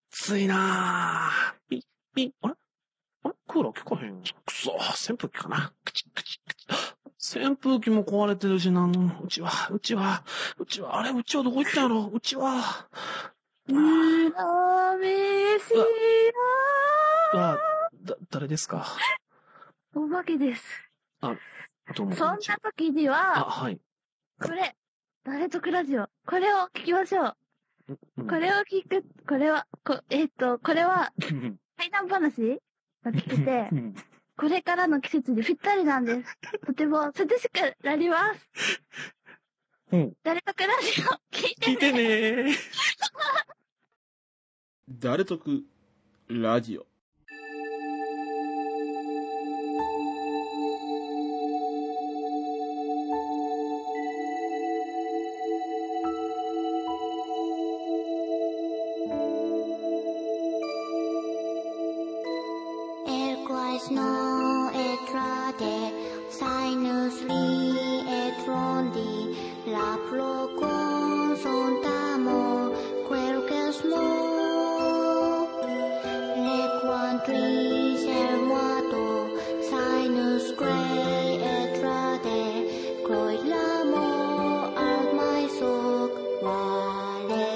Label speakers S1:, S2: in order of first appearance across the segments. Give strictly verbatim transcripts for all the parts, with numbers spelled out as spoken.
S1: 暑いなぁ。ピッピッ、あれあれクーラー効かへん。くそ、扇風機かな。クチクチクチ。扇風機も壊れてるしな、うちは、うちは、うちは、あれ、うちはどこ行ったんやろ、うちは。
S2: うらめしや
S1: あ、だ、誰ですか？
S2: お化けです。
S1: あ、どうも。
S2: そんな時には、
S1: あ、はい。
S2: これ、誰得ラジオ。これを聞きましょう。
S1: うん、
S2: これを聞く、これは、こえっと、これは、怪談話が聞けて、これからの季節にぴったりなんです。とても涼しくなります。うん。誰得ラジオ、聞いてね。聞いてね
S3: 誰得ラジオ。
S4: No etrade, sinus li etrondi, la procon sontamo, quel que smo, le quantris ermoato, sinus grey etrade, croilamo alt mai soc vale,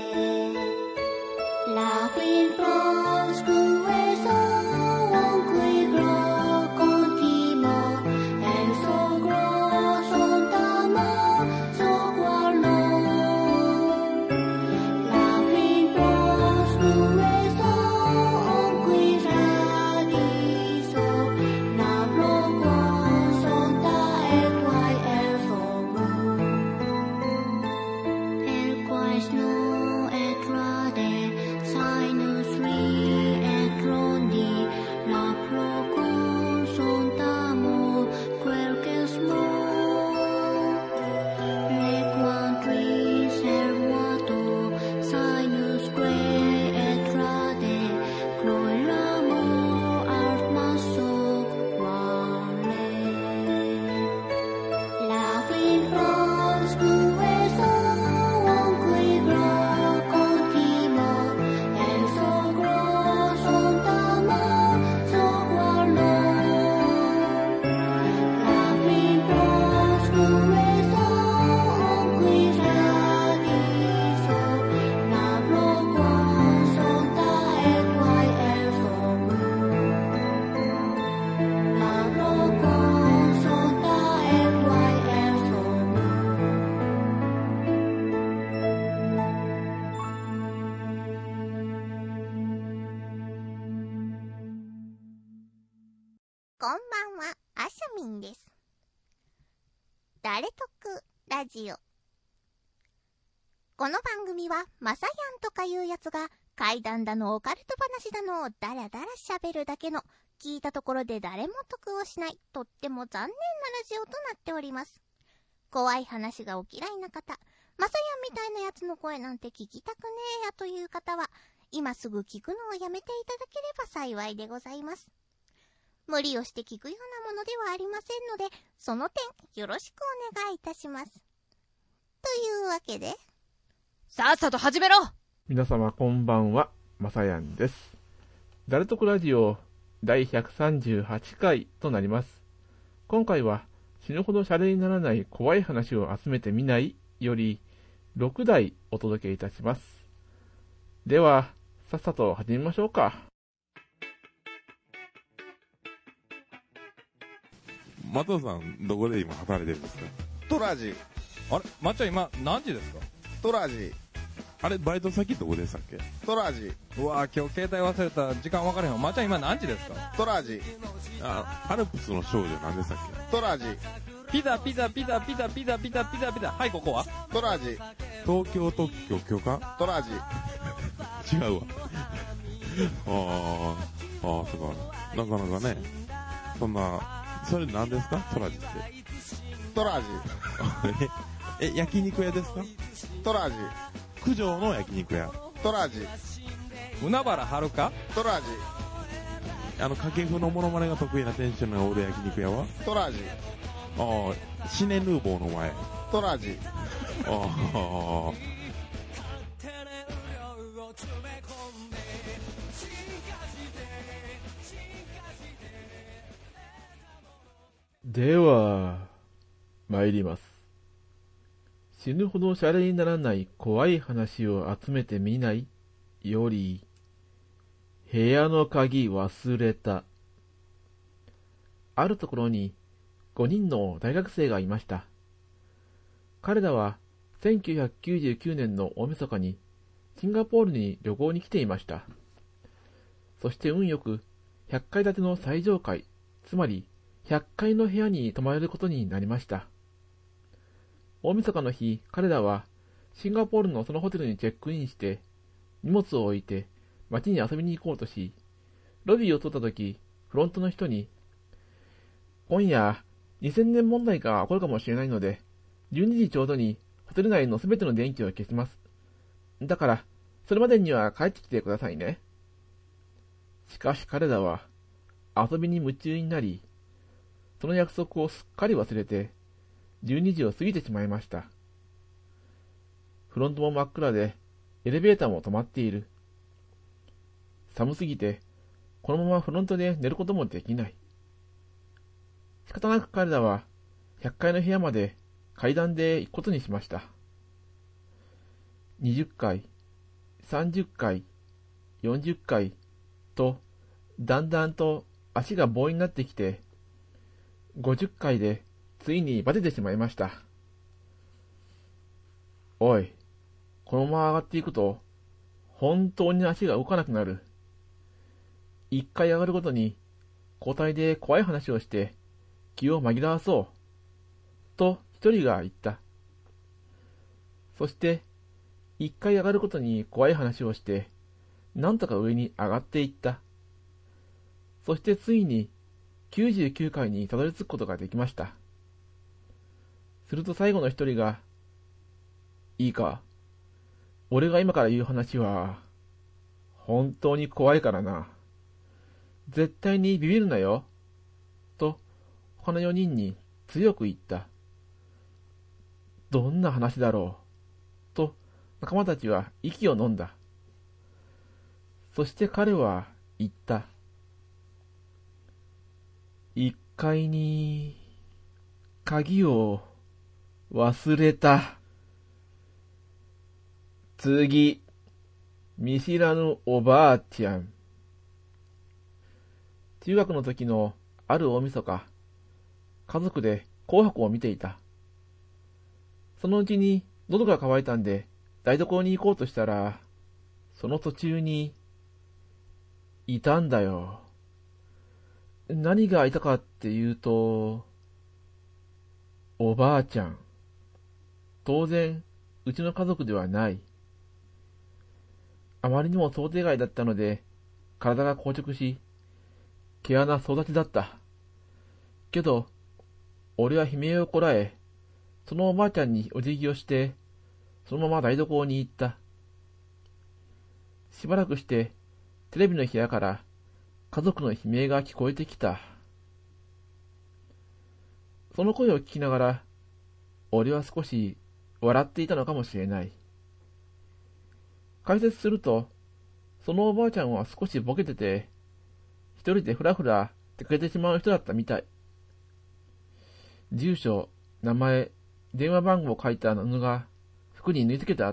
S4: la fin pros cueso.誰得ラジオ。この番組はマサヤンとかいうやつが怪談だのオカルト話だのをダラダラ喋るだけの聞いたところで誰も得をしないとっても残念なラジオとなっております。怖い話がお嫌いな方、マサヤンみたいなやつの声なんて聞きたくねえやという方は今すぐ聞くのをやめていただければ幸いでございます。無理をして聞くようなものではありませんので、その点よろしくお願いいたします。というわけで、
S5: さっさと始めろ。
S3: 皆様こんばんは、まさやんです。誰得ラジオだいひゃくさんじゅうはちかいとなります。今回は死ぬほどシャレにならない怖い話を集めてみないよりろくだいお届けいたします。ではさっさと始めましょうか。
S6: マトさんどこで今働いてるんですか？
S7: トラジ。
S8: あれ、まっちゃん今何時ですか？
S7: トラジ。
S6: あれバイト先どこでしたっけ？
S7: トラジ。
S8: うわぁ、今日携帯忘れた。時間分からへんわ。まっちゃん今何時ですか？
S7: トラジ。
S6: あ、アルプスの少女何でしたっけ？
S7: トラジ。
S8: ピザピザピザピザピザピザピザピザ。はい、ここは？
S7: トラジ。
S6: 東京特許許可？
S7: トラジ。
S6: 違うわ。あー、あー、そうか。なかなかね、そんな、それ何ですか？トラジって。
S7: トラジ。
S6: え、焼肉屋ですか？
S7: トラジ。
S6: 九条の焼肉屋。
S7: トラジ。
S8: 海原はるか？
S7: トラジ。
S6: あの掛布のモノマネが得意な店主の俺焼肉屋は？
S7: トラジ。
S6: ああ、シネヌーボーの前。
S7: トラジ。
S6: ああ。
S3: では、参ります。死ぬほどシャレにならない怖い話を集めてみないより、部屋の鍵忘れた。あるところにごにんの大学生がいました。彼らはせんきゅうひゃくきゅうじゅうきゅうねんの大晦日にシンガポールに旅行に来ていました。そして運よくひゃっかい建ての最上階、つまりひゃっかいの部屋に泊まれることになりました。大晦日の日、彼らはシンガポールのそのホテルにチェックインして、荷物を置いて街に遊びに行こうとし、ロビーを通ったとき、フロントの人に、今夜にせんねん問題が起こるかもしれないので、じゅうにじちょうどにホテル内のすべての電気を消します。だから、それまでには帰ってきてくださいね。しかし彼らは遊びに夢中になり、その約束をすっかり忘れて、じゅうにじを過ぎてしまいました。フロントも真っ暗で、エレベーターも止まっている。寒すぎて、このままフロントで寝ることもできない。仕方なく彼らは、ひゃっかいの部屋まで階段で行くことにしました。にじゅっかい、さんじゅっかい、よんじゅっかいと、だんだんと足が棒になってきて、ごじゅっかいでついにバテてしまいました。おい、このまま上がっていくと、本当に足が動かなくなる。一回上がるごとに、交代で怖い話をして、気を紛らわそう。と一人が言った。そして、一回上がるごとに怖い話をして、なんとか上に上がっていった。そしてついに、きゅうじゅうきゅうかいにたどり着くことができました。すると最後の一人が、いいか、俺が今から言う話は、本当に怖いからな。絶対にビビるなよ。と、他のよにんに強く言った。どんな話だろう。と、仲間たちは息を飲んだ。そして彼は言った。一階に、鍵を忘れた。次、見知らぬおばあちゃん。中学の時のある大晦日、家族で紅白を見ていた。そのうちに喉が渇いたんで台所に行こうとしたら、その途中に、いたんだよ。何がいたかっていうと、おばあちゃん。当然、うちの家族ではない。あまりにも想定外だったので、体が硬直し、毛穴総立ちだった。けど、俺は悲鳴をこらえ、そのおばあちゃんにお辞儀をして、そのまま台所に行った。しばらくして、テレビの部屋から家族の悲鳴が聞こえてきた。その声を聞きながら、俺は少し笑っていたのかもしれない。解説すると、そのおばあちゃんは少しボケてて、一人でふらふら出かけてしまう人だったみたい。住所、名前、電話番号を書いた布が服に縫い付けてあった。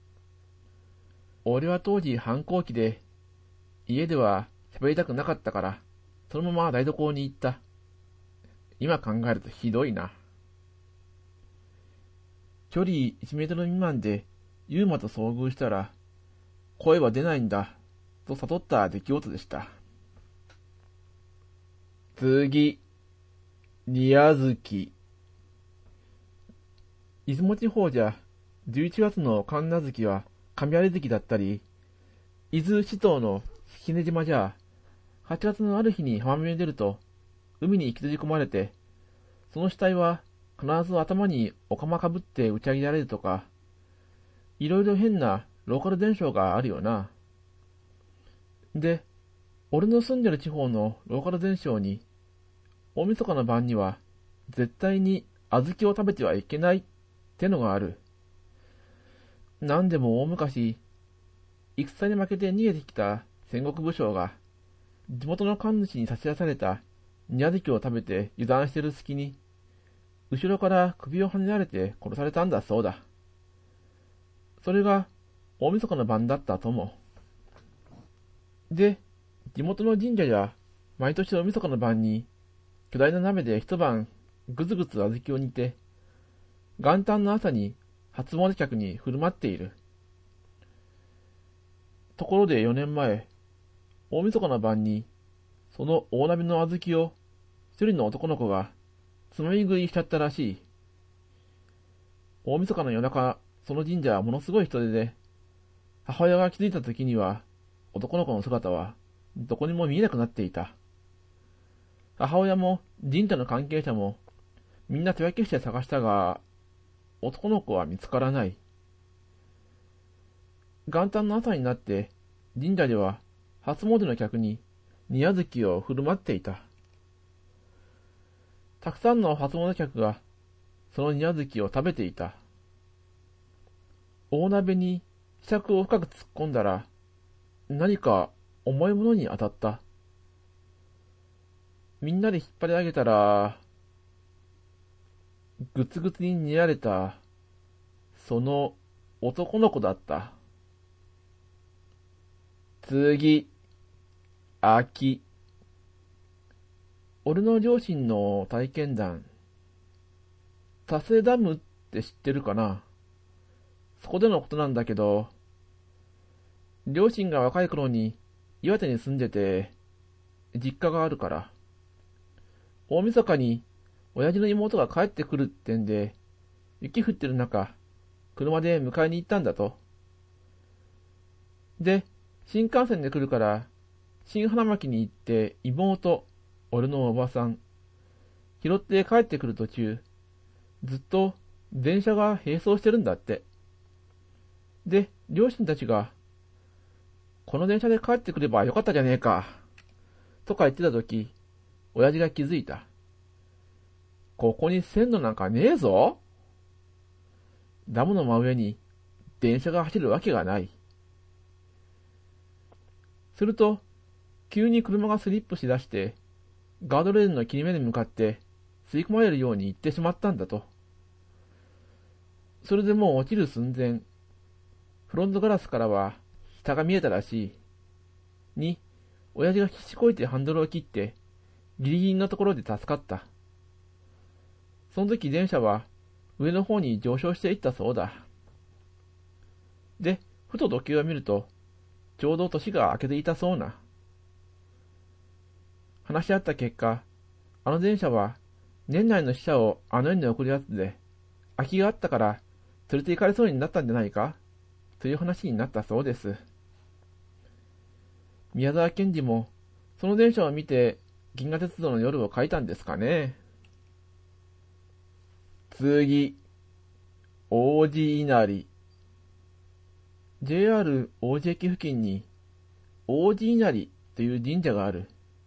S3: 俺は当時反抗期で、家では喋りたくなかったから、そのまま台所に行った。今考えるとひどいな。距離いちメートル未満でユーマと遭遇したら、声は出ないんだ、と悟った出来事でした。次、宮月。出雲地方じゃ、じゅういちがつの神無月は神有月だったり、伊豆七島の式根島じゃ、はちがつのある日に浜辺に出ると、海に引きずり込まれて、その死体は必ず頭にお釜かぶって打ち上げられるとか、いろいろ変なローカル伝承があるよな。で、俺の住んでる地方のローカル伝承に、大晦日の晩には絶対に小豆を食べてはいけないってのがある。なんでも大昔、戦に負けて逃げてきた戦国武将が、地元の神主に差し出された宮月を食べて油断してる隙に、後ろから首をはねられて殺されたんだそうだ。それが大晦日の晩だったとも。で、地元の神社や毎年大晦日の晩に巨大な鍋で一晩ぐずぐず小豆を煮て、元旦の朝に初詣客に振る舞っている。ところでよねんまえ、大晦日の晩にその大鍋の小豆を一人の男の子がつまみ食いしちゃったらしい。大晦日の夜中、その神社はものすごい人出で、母親が気づいた時には男の子の姿はどこにも見えなくなっていた。母親も神社の関係者もみんな手分けして探したが、男の子は見つからない。元旦の朝になって神社では初詣の客に煮小豆を振る舞っていた。たくさんの初詣客がその煮小豆を食べていた。大鍋にひしゃくを深く突っ込んだら、何か重いものに当たった。みんなで引っ張り上げたら、ぐつぐつに煮られた、その男の子だった。次、秋。俺の両親の体験談。多世ダムって知ってるかな？そこでのことなんだけど、両親が若い頃に岩手に住んでて、実家があるから、大晦日に親父の妹が帰ってくるってんで、雪降ってる中、車で迎えに行ったんだと。で、新幹線で来るから、新花巻に行って妹、俺のおばさん、拾って帰ってくる途中、ずっと電車が並走してるんだって。で、両親たちが、この電車で帰ってくればよかったじゃねえか、とか言ってたとき、親父が気づいた。ここに線路なんかねえぞ。ダムの真上に電車が走るわけがない。すると、急に車がスリップしだして、ガードレールの切り目に向かって吸い込まれるように行ってしまったんだと。それでもう落ちる寸前、フロントガラスからは下が見えたらしい。に、親父が必死こいてハンドルを切って、ギリギリのところで助かった。その時電車は上の方に上昇していったそうだ。で、ふと時計を見ると、ちょうど年が明けていたそうな。話し合った結果、あの電車は年内の死者をあの世に送るやつで、空きがあったから連れて行かれそうになったんじゃないかという話になったそうです。宮沢賢治もその電車を見て銀河鉄道の夜を書いたんですかね。次、王子稲荷。ジェイアール 王子駅付近に王子稲荷という神社がある。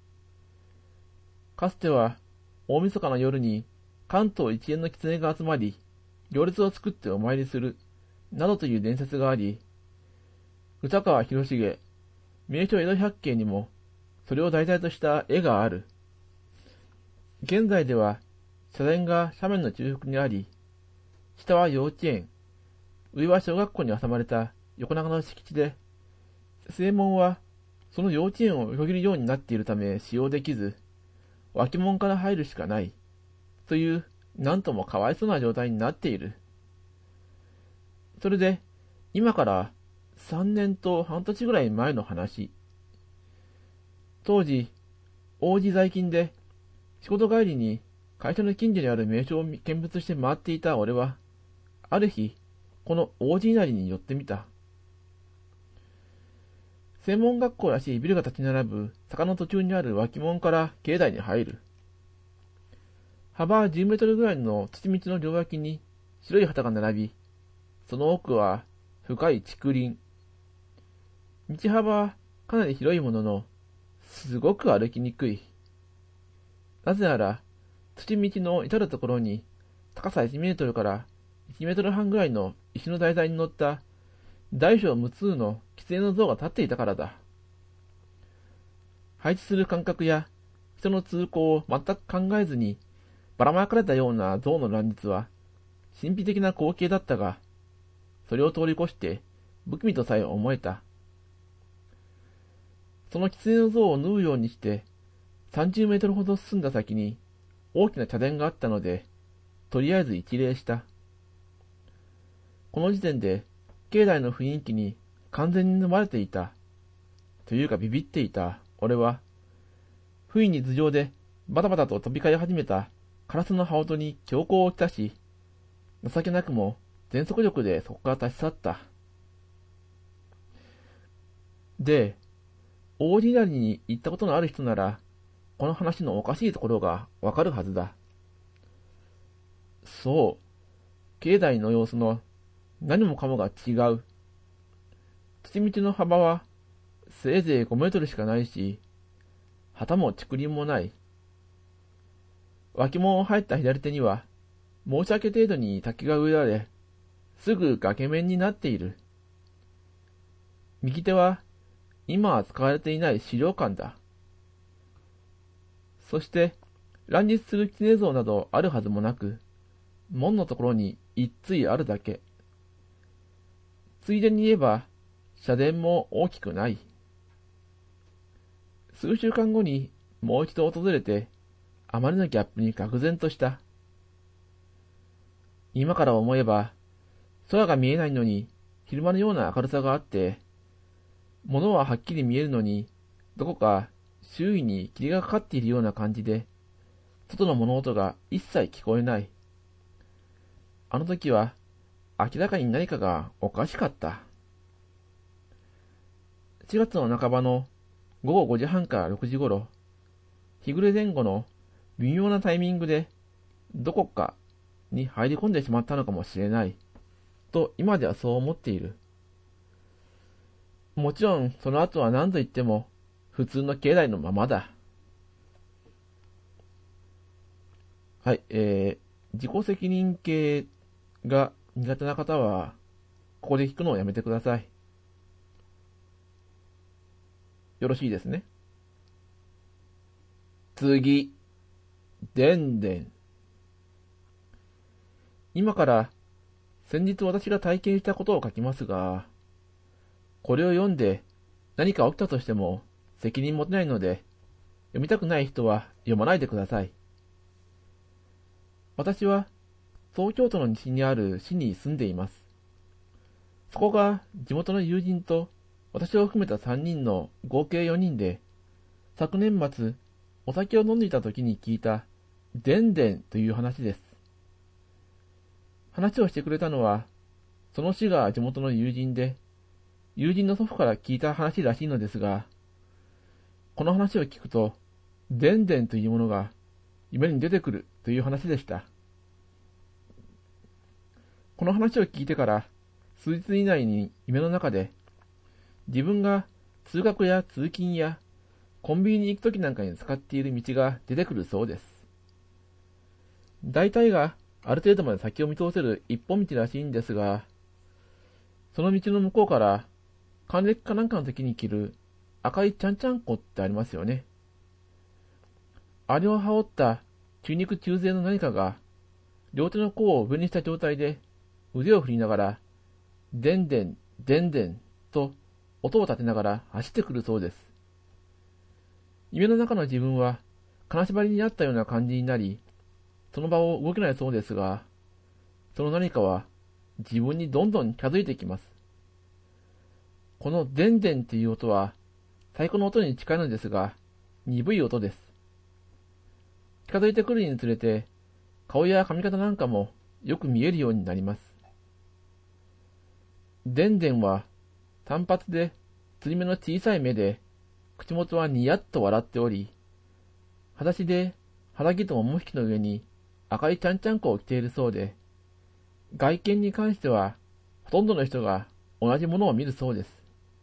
S3: かつては大晦日の夜に関東一円の狐が集まり、行列を作ってお参りする、などという伝説があり、歌川広重、名所江戸百景にもそれを題材とした絵がある。現在では社殿が斜面の中腹にあり、下は幼稚園、上は小学校に挟まれた横長の敷地で、正門はその幼稚園を横切るようになっているため使用できず、脇門から入るしかない、という、なんともかわいそうな状態になっている。それで、今からさんねんと半年ぐらい前の話。当時、王子在勤で、仕事帰りに会社の近所にある名所を見物して回っていた俺は、ある日、この王子稲荷に寄ってみた。専門学校らしいビルが立ち並ぶ坂の途中にある脇門から境内に入る。幅じゅうメートルぐらいの土道の両脇に白い旗が並び、その奥は深い竹林。道幅はかなり広いものの、すごく歩きにくい。なぜなら、土道の至るところに高さいちメートルからいちメートルはんぐらいの石の台座に乗った大小無数の狐の像が立っていたからだ。配置する間隔や人の通行を全く考えずにばらまかれたような象の乱立は神秘的な光景だったが、それを通り越して不気味とさえ思えた。その狐の像を縫うようにしてさんじゅうメートルほど進んだ先に大きな茶殿があったので、とりあえず一礼した。この時点で境内の雰囲気に完全に飲まれていた。というかビビっていた俺は、不意に頭上でバタバタと飛び交い始めたカラスの羽音に強行をきたし、情けなくも全速力でそこから立ち去った。で、オーディナリーに行ったことのある人なら、この話のおかしいところがわかるはずだ。そう、境内の様子の何もかもが違う。土道の幅はせいぜいごメートルしかないし、旗も竹林もない。脇門を入った左手には、申し訳程度に滝が植えられ、すぐ崖面になっている。右手は、今は使われていない資料館だ。そして、乱立する狐像などあるはずもなく、門のところに一対あるだけ。ついでに言えば、社殿も大きくない。数週間後にもう一度訪れて、あまりのギャップに愕然とした。今から思えば、空が見えないのに昼間のような明るさがあって、物ははっきり見えるのに、どこか周囲に霧がかかっているような感じで、外の物音が一切聞こえない。あの時は、明らかに何かがおかしかった。しがつの半ばのごごごじはんからろくじごろ、日暮れ前後の微妙なタイミングで、どこかに入り込んでしまったのかもしれない、と今ではそう思っている。もちろんその後は何と言っても普通の境内のままだ。はい、えー、自己責任系が苦手な方はここで聞くのをやめてください。よろしいですね。次、でんでん。今から先日私が体験したことを書きますが、これを読んで何か起きたとしても責任持てないので、読みたくない人は読まないでください。私は東京都の西にある市に住んでいます。そこが地元の友人と私を含めたさんにんの合計よにんで、昨年末お酒を飲んでいた時に聞いたでんでんという話です。話をしてくれたのは、その市が地元の友人で、友人の祖父から聞いた話らしいのですが、この話を聞くと、でんでんというものが夢に出てくるという話でした。この話を聞いてから数日以内に夢の中で、自分が通学や通勤やコンビニに行くときなんかに使っている道が出てくるそうです。大体がある程度まで先を見通せる一本道らしいんですが、その道の向こうから還暦かなんかの時に着る赤いちゃんちゃんこってありますよね。あれを羽織った中肉中背の何かが両手の甲を上にした状態で腕を振りながらでんでんでんでんと音を立てながら走ってくるそうです。夢の中の自分は金縛りにあったような感じになり、その場を動けないそうですが、その何かは自分にどんどん近づいてきます。このでんでんっていう音は太鼓の音に近いのですが、鈍い音です。近づいてくるにつれて、顔や髪型なんかもよく見えるようになります。でんでんは単発でつり目の小さい目で、口元はにやっと笑っており、裸足で腹着とももひきの上に赤いちゃんちゃんこを着ているそうで、外見に関してはほとんどの人が同じものを見るそうです。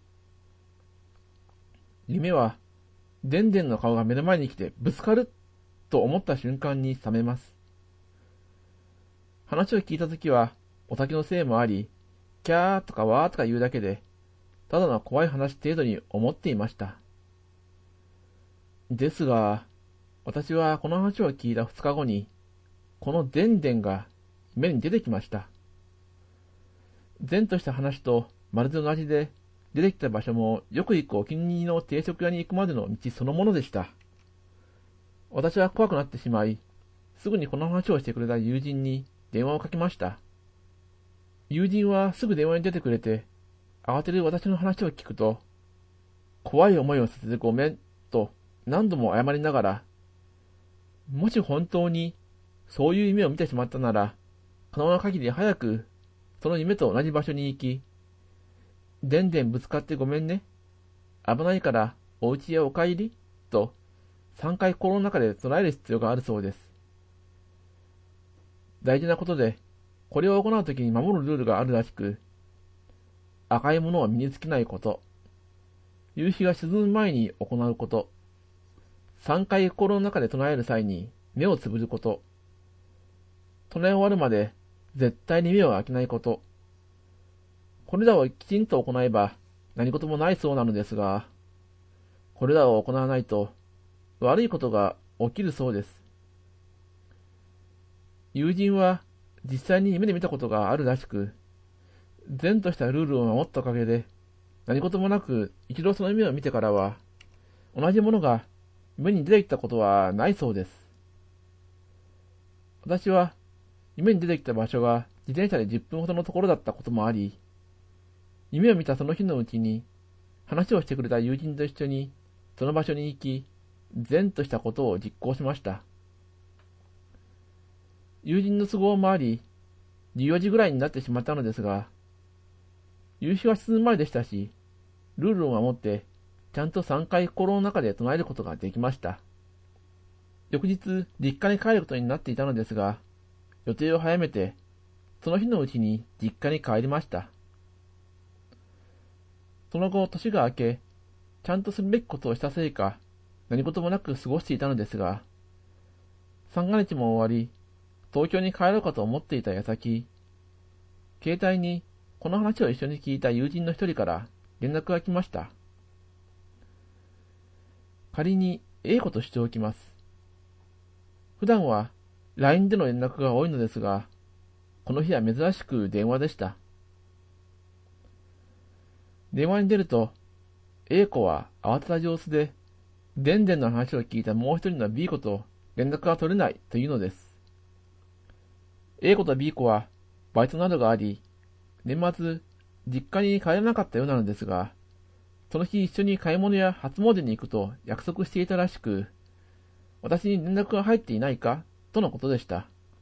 S3: 夢はでんでんの顔が目の前に来てぶつかると思った瞬間に覚めます。話を聞いたときはお酒のせいもあり、キャーとかワーとか言うだけで、ただの怖い話程度に思っていました。ですが、 私はこの話を聞いた二日後に、このでんでんが夢に出てきました。前とした話とまるで同じで、出てきた場所もよく行くお気に入りの定食屋に行くまでの道そのものでした。私は怖くなってしまい、すぐにこの話をしてくれた友人に電話をかけました。友人はすぐ電話に出てくれて、慌てる私の話を聞くと、怖い思いをさせてごめんと何度も謝りながら、もし本当にそういう夢を見てしまったなら、可能な限り早くその夢と同じ場所に行き、でんでんぶつかってごめんね。危ないからお家へお帰りとさんかい心の中で唱える必要があるそうです。大事なことで、これを行うときに守るルールがあるらしく、赤いものを身につけないこと、夕日が沈む前に行うこと、さんかい心の中で唱える際に目をつぶること、唱え終わるまで絶対に目を開けないこと、これらをきちんと行えば何事もないそうなのですが、これらを行わないと悪いことが起きるそうです。友人は実際に夢で見たことがあるらしく、善としたルールを守ったおかげで、何事もなく一度その夢を見てからは、同じものが夢に出てきたことはないそうです。私は夢に出てきた場所が自転車でじゅっぷんほどのところだったこともあり、夢を見たその日のうちに、話をしてくれた友人と一緒にその場所に行き、善としたことを実行しました。友人の都合もあり、じゅうよじぐらいになってしまったのですが、夕日は沈む前でしたし、ルールを守って、ちゃんとさんかい心の中で唱えることができました。翌日、実家に帰ることになっていたのですが、予定を早めて、その日のうちに実家に帰りました。その後、年が明け、ちゃんとするべきことをしたせいか、何事もなく過ごしていたのですが、三が日も終わり、東京に帰ろうかと思っていた矢先、携帯にこの話を一緒に聞いた友人の一人から連絡が来ました。仮に A 子としておきます。普段は ライン での連絡が多いのですが、この日は珍しく電話でした。電話に出ると、A 子は慌てた様子で、でんでんの話を聞いたもう一人の B 子と連絡が取れないというのです。A 子と B 子はバイトなどがあり、年末、実家に帰らなかったようなのですが、その日一緒に買い物や初詣に行くと約束していたらしく、私に連絡が入っていないかとのことでした。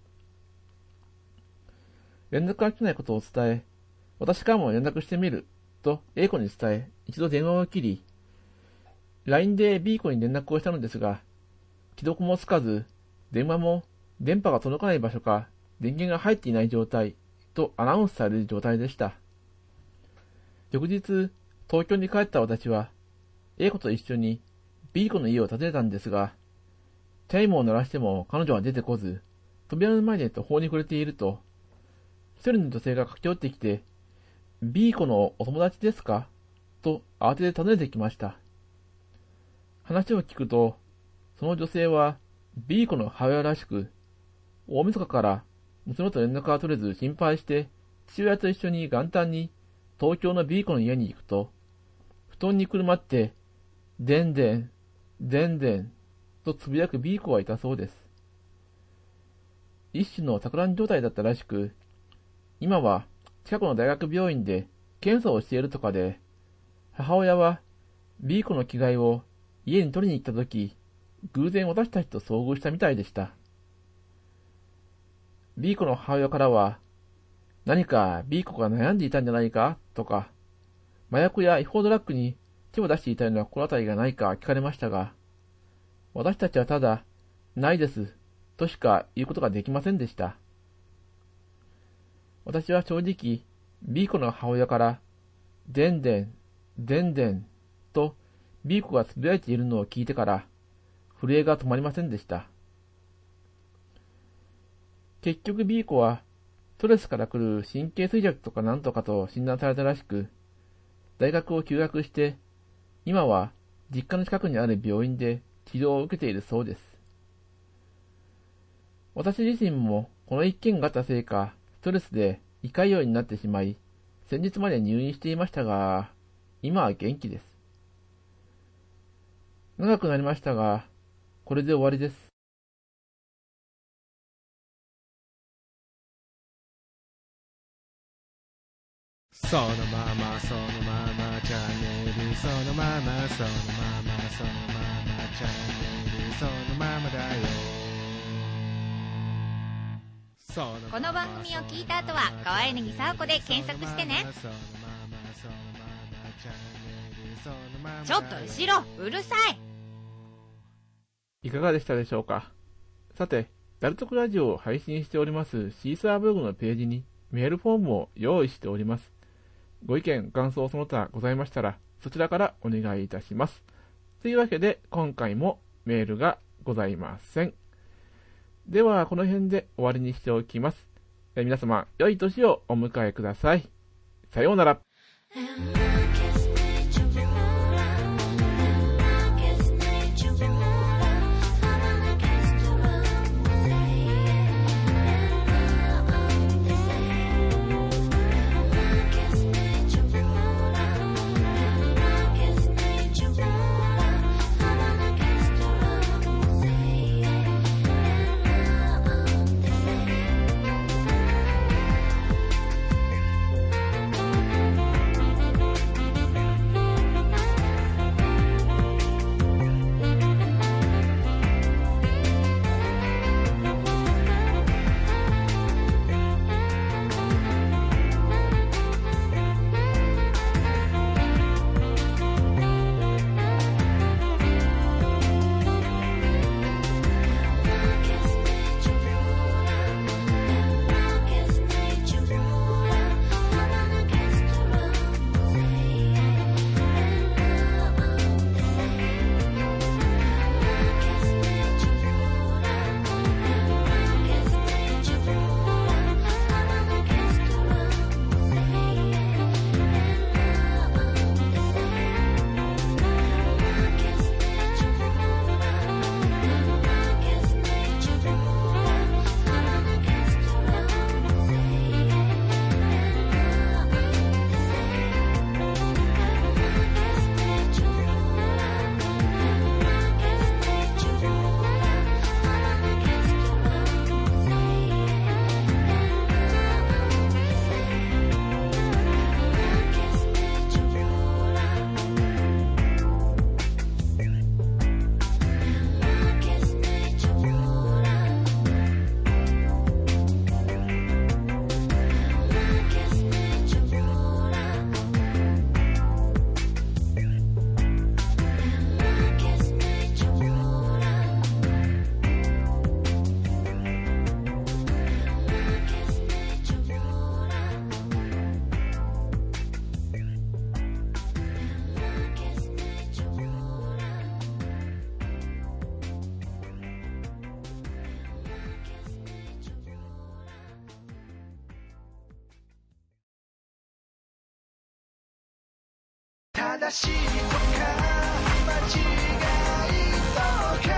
S3: 連絡が来ないことを伝え、私からも連絡してみると A 子に伝え、一度電話を切り、ライン で B 子に連絡をしたのですが、既読もつかず、電話も電波が届かない場所か電源が入っていない状態とアナウンスされる状態でした。翌日、東京に帰った私は、A 子と一緒に B 子の家を訪ねたんですが、チャイムを鳴らしても彼女は出てこず、扉の前で途方に暮れていると、一人の女性が駆け寄ってきて、B 子のお友達ですかと慌てて尋ねてきました。話を聞くと、その女性は B 子の母親らしく、大晦日から娘と連絡が取れず心配して、父親と一緒に元旦に東京の B 子の家に行くと、布団にくるまって、でんでん、でんでん、とつぶやく B 子はいたそうです。一種の錯乱状態だったらしく、今は近くの大学病院で検査をしているとかで、母親は B 子の着替えを家に取りに行ったとき、偶然私たちと遭遇したみたいでした。B 子の母親からは、何か B 子が悩んでいたんじゃないかとか、麻薬や違法ドラッグに手を出していたような心当たりがないか聞かれましたが、私たちはただ、ないです、としか言うことができませんでした。私は正直、B 子の母親から、でんでん、でんでん、と B 子がつぶやいているのを聞いてから、震えが止まりませんでした。結局 B 子は、ストレスから来る神経衰弱とかなんとかと診断されたらしく、大学を休学して、今は実家の近くにある病院で治療を受けているそうです。 私自身もこの一件があったせいか、ストレスで胃潰瘍になってしまい、先日まで入院していましたが、今は元気です。長くなりましたが、これで終わりです。
S9: そのままそのままチャンネルそのままそのままそのままチャンネルそのままだよ。
S5: この番組を聞いた後は川柳沢子で検索してね。ちょっと後ろうるさい。
S3: いかがでしたでしょうか。さて、ダルトクラジオを配信しておりますシーサーブログのページにメールフォームを用意しております。ご意見、感想その他ございましたら、そちらからお願いいたします。というわけで、今回もメールがございません。では、この辺で終わりにしておきます。え皆様、良い年をお迎えください。さようなら。
S10: 正しいとか間違いとか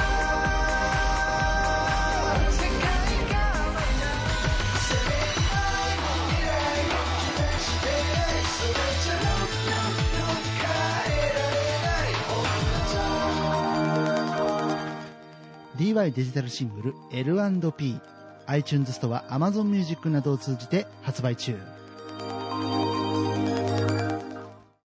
S10: 世界がせめない未来を決めしてそれじゃ変えられない ディーワイ デジタルシングル エルアンドピー iTunes ストア Amazon Music などを通じて発売中。